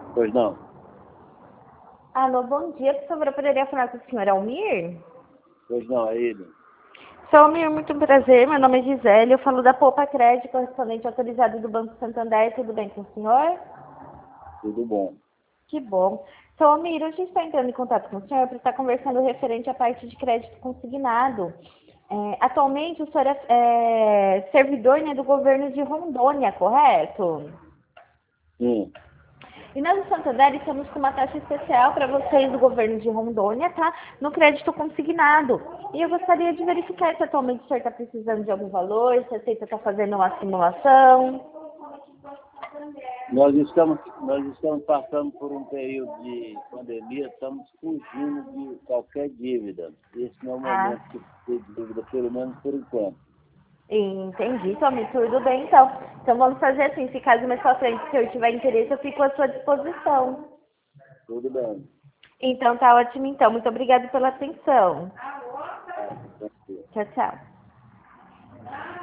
Pois não. Alô, bom dia. Por favor, eu poderia falar com o senhor Almir? Pois não, é ele. Sou Almir, muito prazer. Meu nome é Gisele. Eu falo da Poupa Crédito, correspondente autorizado do Banco Santander. Tudo bem com o senhor? Tudo bom. Que bom. Sou Almir, hoje está entrando em contato com o senhor para estar conversando referente à parte de crédito consignado. Atualmente, o senhor é servidor, né, do governo de Rondônia, correto? Sim. E nós do Santander estamos com uma taxa especial para vocês do governo de Rondônia, tá? No crédito consignado. E eu gostaria de verificar se atualmente o senhor está precisando de algum valor, se a Aceita está fazendo uma simulação. Nós estamos passando por um período de pandemia, estamos fugindo de qualquer dívida. Esse não é o Ah, momento de ter dívida, pelo menos por enquanto. entendi, Tommy, tudo bem então. Então vamos fazer assim, se caso mais pra frente o senhor tiver interesse, eu fico à sua disposição. Tudo bem. Então tá ótimo então. Muito obrigada pela atenção. Ah, tranquilo. Tchau, tchau.